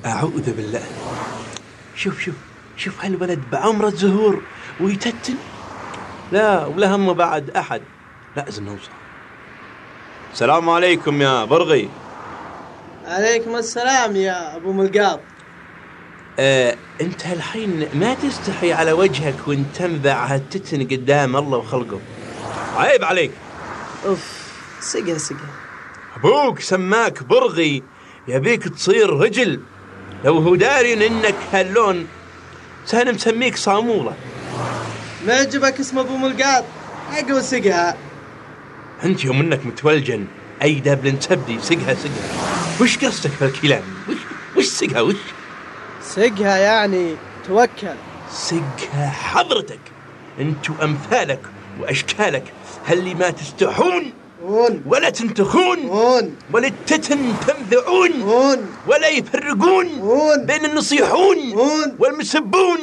أعوذ بالله. شوف هالولد بعمرة زهور ويتتن. لا ولا هم بعد أحد، لازم نوصل. السلام عليكم يا برغي. عليكم السلام يا أبو ملقاط. أنت هالحين ما تستحي على وجهك وانت تنبع هالتتن قدام الله وخلقه؟ عيب عليك. سقها أبوك سماك برغي، يبيك تصير رجل. لو هو داري إنك هاللون سهل مسميك صامولة. ما يعجبك اسم أبو ملقاط؟ أقوى سقها. أنت يوم إنك متولجن أي دبل تبدي سقها. وش قصدك بالكلام؟ وش سقها؟ سقها يعني توكل. سقها حضرتك. أنتوا أمثالك وأشكالك هاللي ما تستحون ولا تنتخون ولا التتن تمذعون ولا يفرقون بين النصيحون والمسبون.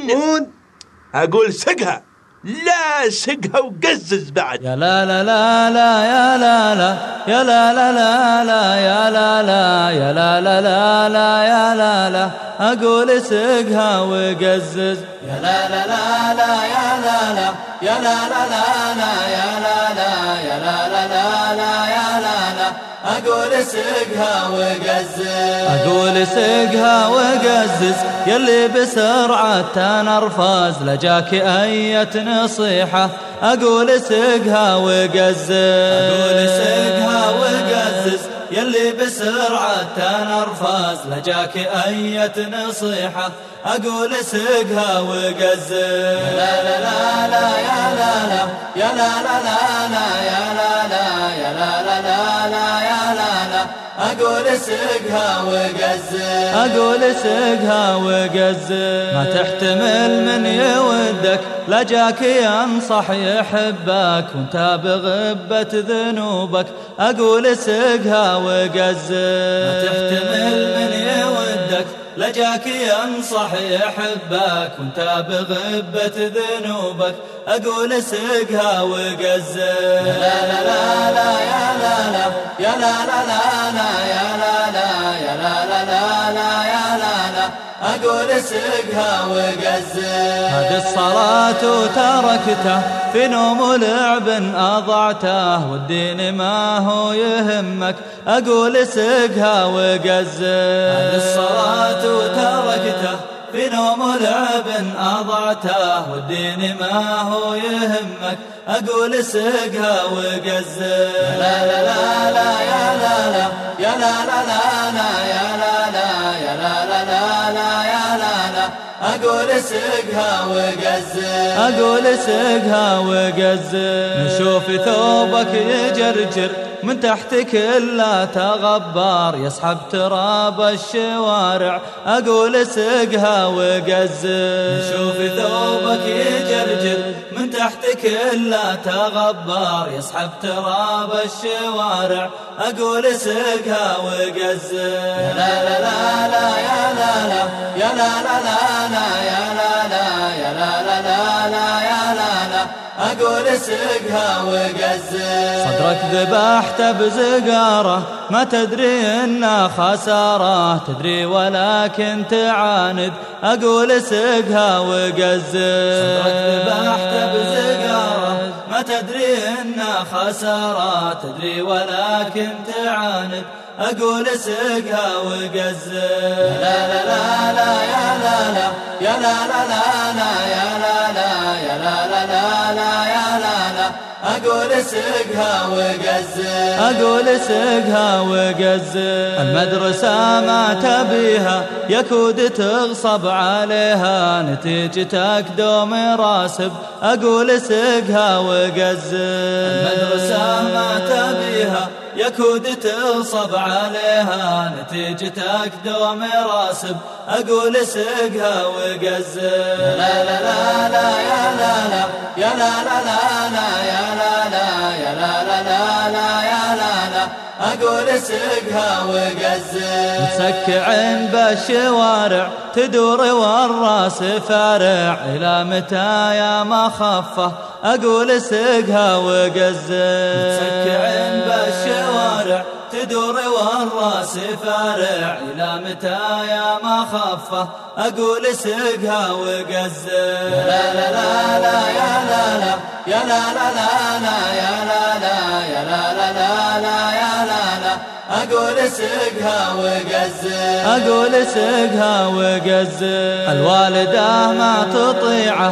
أقول سقها، لا سقها وقزز بعد. يا لا لا لا لا يا لا لا يا لا لا لا لا يا لا لا يا لا لا لا لا يا لا لا أقول سقها وقزز. يا لا لا لا لا يا لا لا يا لا لا لا لا يا لا لا يا لا لا لا لا يا لا لا أقول سقها وقزز. أقول سقها وقزز يلي بسرعة تنرفز لجاك أية نصيحة. أقول سقها وقزز. أقول سقها وقزز يلي بسرعة تنرفز لجاك أية نصيحة. أقول سقها وقزز. لا لا لا لا يا لا لا يا لا لا لا لا يا لا لا يا لا لا لا لا يا لا لا أقول سقها وقزز. أقول سقها وقزز. ما تحتمل من يودك لجاك ينصح يحبك وانت بغبة ذنوبك. أقول سقها وقزز. ما تحتمل من يودك لجاك ينصح يحبك وانت بغبة ذنوبك. أقول سقها وقزز. لا لا لا لا يا لا لا يا لا لا لا لا يا لا لا يا لا لا لا لا يا لا لا أقول سقها وقزز. هذه الصلاة وتركته في نوم ولعب أضعته والدين ما هو يهمك. أقول سقها وقزز. هذه الصلاة وتركته في نوم ولعب أضعته والدين ما هو يهمك. أقول سقها وقزز. لا لا لا لا يا لا لا يا لا لا لا لا يا لا لا يا لا لا لا لا يا لا لا أقول سقها وقزز. أقول سقها وقزز. نشوف ثوبك يجرجر من تحت كله تغبر يسحب تراب الشوارع. أقول سقها وقزز. نشوف ثوبك يجرجر من تحت كله تغبر يسحب تراب الشوارع. أقول سقها وقزز. لا لا لا لا يا لا لا يا لا لا لا لا يا لا لا يا لا لا لا لا يا لا لا أقول سقها وقزز. صدرك ذبحت بزقارة ما تدري إنها خسارة تدري ولكن تعاند. أقول سقها وقزز. صدرك ذبحت بزقارة ما تدري إنها خسارة تدري ولكن تعاند. أقول سقها وقزز. لا لا لا لا يا لا لا يا لا لا لا لا يا لا لا يا لا لا لا لا يا لا لا أقول سقها وقزز. أقول سقها وقزز. المدرسة ما تبيها يكود تغصب عليها نتيجتك دوم راسب. أقول سقها وقزز. المدرسة ما تبيها يكود تغصب عليها نتيجتك دوم راسب. أقول سقها وقزز. لا لا لا لا يا لا لا يا لا لا لا لا يا لا لا يا لا لا لا لا يا لا لا أقول سقها وقزز. متسكعين بالشوارع تدور والراس فارع إلى متى يا مخفة. أقول سقها وقزز. متسكعين بالشوارع تدور الراس فارع إلى متى يا ما خفه أقول اسقها وقزز يا لا لا لا يا لا لا يا لا لا لا لا يا لا لا يا لا لا لا لا يا لا لا أقول اسقها وقزز أقول اسقها وقزز الوالدة ما تطيعه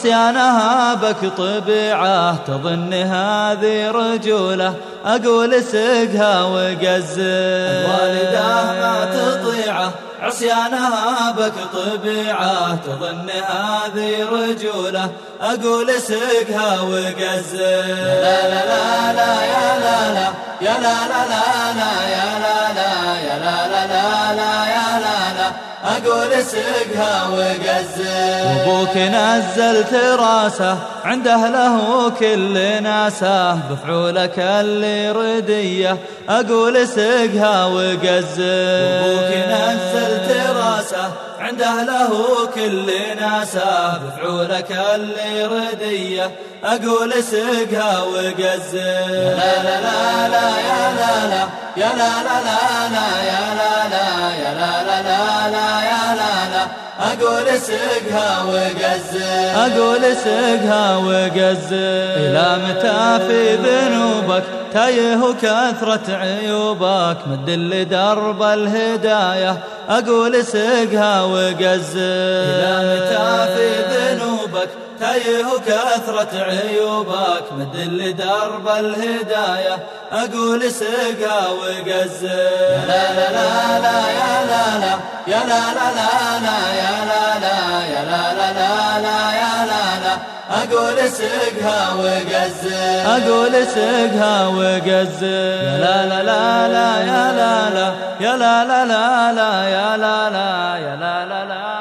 عصيانها بك طبيعه تظن هذه رجوله أقول اسقها وقزز الوالدة ما تطيعه عصيانها بك طبيعه تظن هذه رجوله أقول اسقها وقزز لا لا لا لا يا لا لا يا لا لا لا لا يا لا لا يا لا لا لا لا يا لا لا أقول اسقها وقزز وابوك نزلت راسه عند أهله كل ناسه بفعولك اللي رديه أقول اسقها وقزز وابوك نزلت راسه عند أهله كل ناسه بفعولك اللي رديه أقول اسقها وقزز لا لا لا لا يا لا لا يا لا لا لا لا يا لا لا يا لا لا لا لا يا لا لا أقول اسقها وقزز أقول اسقها وقزز إلى متى في ذنوبك تايه كثرة عيوبك مد لدرب الهداية أقول اسقها وقزز إلى متى في ذنوبك تايه كثرة عيوبك مد لدرب الهداية أقول اسقها وقزز لا لا لا لا يا لا لا يا لا لا لا لا يا لا لا يا لا لا لا لا يا لا لا أقول اسقها وقزز أقول اسقها وقزز يا لا لا لا لا يا لا لا يا لا لا لا لا يا لا لا يا لا لا لا